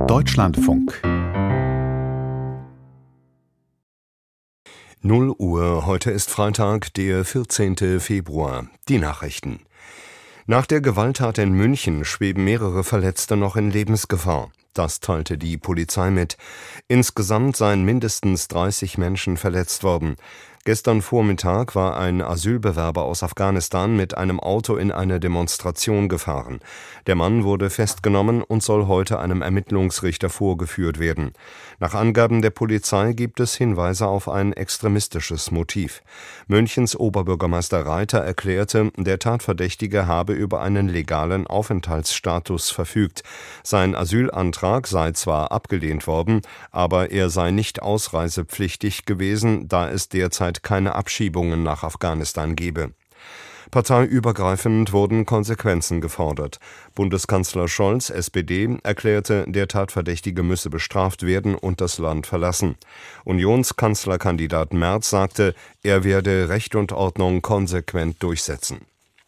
Deutschlandfunk 0 Uhr, heute ist Freitag, der 14. Februar. Die Nachrichten. Nach der Gewalttat in München schweben mehrere Verletzte noch in Lebensgefahr. Das teilte die Polizei mit. Insgesamt seien mindestens 30 Menschen verletzt worden. Gestern Vormittag war ein Asylbewerber aus Afghanistan mit einem Auto in eine Demonstration gefahren. Der Mann wurde festgenommen und soll heute einem Ermittlungsrichter vorgeführt werden. Nach Angaben der Polizei gibt es Hinweise auf ein extremistisches Motiv. Münchens Oberbürgermeister Reiter erklärte, der Tatverdächtige habe über einen legalen Aufenthaltsstatus verfügt. Sein Asylantrag sei zwar abgelehnt worden, aber er sei nicht ausreisepflichtig gewesen, da es derzeit keine Abschiebungen nach Afghanistan gebe. Parteiübergreifend wurden Konsequenzen gefordert. Bundeskanzler Scholz, SPD, erklärte, der Tatverdächtige müsse bestraft werden und das Land verlassen. Unionskanzlerkandidat Merz sagte, er werde Recht und Ordnung konsequent durchsetzen.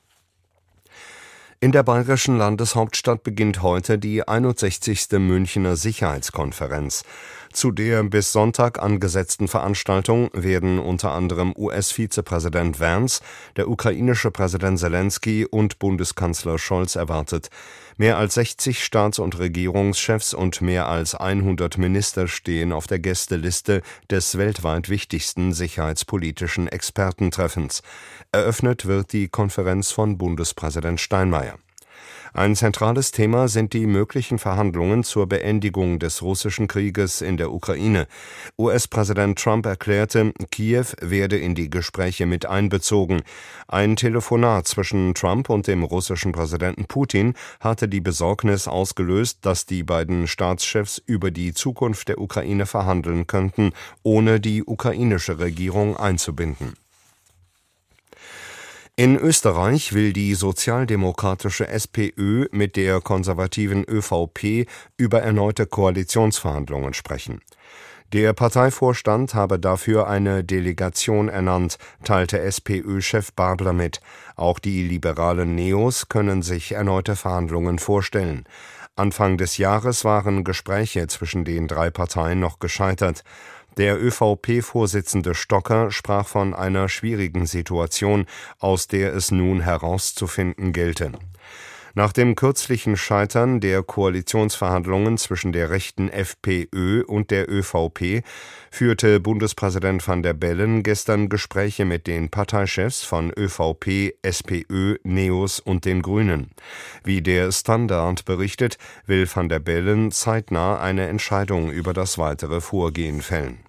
In der bayerischen Landeshauptstadt beginnt heute die 61. Münchner Sicherheitskonferenz. Zu der bis Sonntag angesetzten Veranstaltung werden unter anderem US-Vizepräsident Vance, der ukrainische Präsident Zelensky und Bundeskanzler Scholz erwartet. Mehr als 60 Staats- und Regierungschefs und mehr als 100 Minister stehen auf der Gästeliste des weltweit wichtigsten sicherheitspolitischen Expertentreffens. Eröffnet wird die Konferenz von Bundespräsident Steinmeier. Ein zentrales Thema sind die möglichen Verhandlungen zur Beendigung des russischen Krieges in der Ukraine. US-Präsident Trump erklärte, Kiew werde in die Gespräche mit einbezogen. Ein Telefonat zwischen Trump und dem russischen Präsidenten Putin hatte die Besorgnis ausgelöst, dass die beiden Staatschefs über die Zukunft der Ukraine verhandeln könnten, ohne die ukrainische Regierung einzubinden. In Österreich will die sozialdemokratische SPÖ mit der konservativen ÖVP über erneute Koalitionsverhandlungen sprechen. Der Parteivorstand habe dafür eine Delegation ernannt, teilte SPÖ-Chef Babler mit. Auch die liberalen Neos können sich erneute Verhandlungen vorstellen. Anfang des Jahres waren Gespräche zwischen den drei Parteien noch gescheitert. Der ÖVP-Vorsitzende Stocker sprach von einer schwierigen Situation, aus der es nun herauszufinden gelte. Nach dem kürzlichen Scheitern der Koalitionsverhandlungen zwischen der rechten FPÖ und der ÖVP führte Bundespräsident Van der Bellen gestern Gespräche mit den Parteichefs von ÖVP, SPÖ, Neos und den Grünen. Wie der Standard berichtet, will Van der Bellen zeitnah eine Entscheidung über das weitere Vorgehen fällen.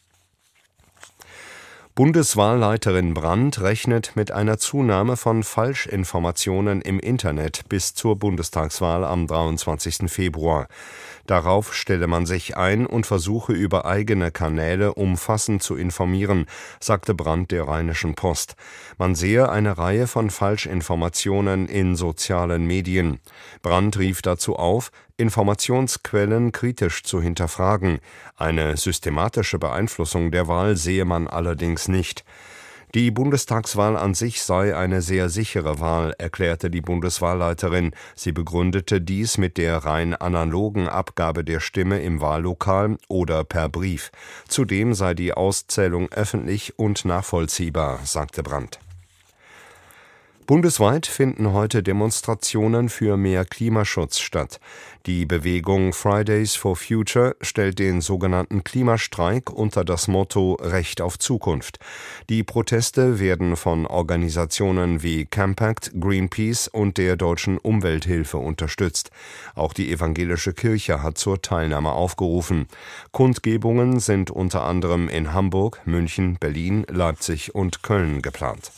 Bundeswahlleiterin Brandt rechnet mit einer Zunahme von Falschinformationen im Internet bis zur Bundestagswahl am 23. Februar. Darauf stelle man sich ein und versuche über eigene Kanäle umfassend zu informieren, sagte Brandt der Rheinischen Post. Man sehe eine Reihe von Falschinformationen in sozialen Medien. Brandt rief dazu auf, Informationsquellen kritisch zu hinterfragen. Eine systematische Beeinflussung der Wahl sehe man allerdings nicht. Die Bundestagswahl an sich sei eine sehr sichere Wahl, erklärte die Bundeswahlleiterin. Sie begründete dies mit der rein analogen Abgabe der Stimme im Wahllokal oder per Brief. Zudem sei die Auszählung öffentlich und nachvollziehbar, sagte Brandt. Bundesweit finden heute Demonstrationen für mehr Klimaschutz statt. Die Bewegung Fridays for Future stellt den sogenannten Klimastreik unter das Motto Recht auf Zukunft. Die Proteste werden von Organisationen wie Campact, Greenpeace und der Deutschen Umwelthilfe unterstützt. Auch die evangelische Kirche hat zur Teilnahme aufgerufen. Kundgebungen sind unter anderem in Hamburg, München, Berlin, Leipzig und Köln geplant.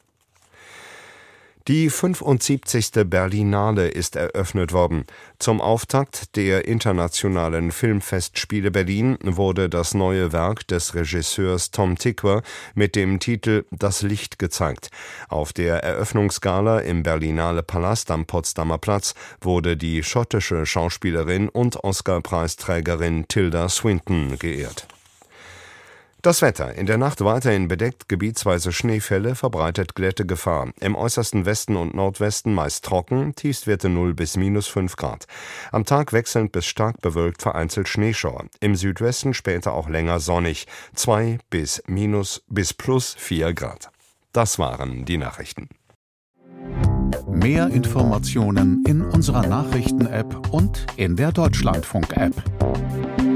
Die 75. Berlinale ist eröffnet worden. Zum Auftakt der Internationalen Filmfestspiele Berlin wurde das neue Werk des Regisseurs Tom Tykwer mit dem Titel Das Licht gezeigt. Auf der Eröffnungsgala im Berlinale Palast am Potsdamer Platz wurde die schottische Schauspielerin und Oscar-Preisträgerin Tilda Swinton geehrt. Das Wetter. In der Nacht weiterhin bedeckt, gebietsweise Schneefälle, verbreitet Glättegefahr. Im äußersten Westen und Nordwesten meist trocken, Tiefstwerte 0 bis -5 Grad. Am Tag wechselnd bis stark bewölkt, vereinzelt Schneeschauer. Im Südwesten später auch länger sonnig, 2 bis +4 Grad. Das waren die Nachrichten. Mehr Informationen in unserer Nachrichten-App und in der Deutschlandfunk-App.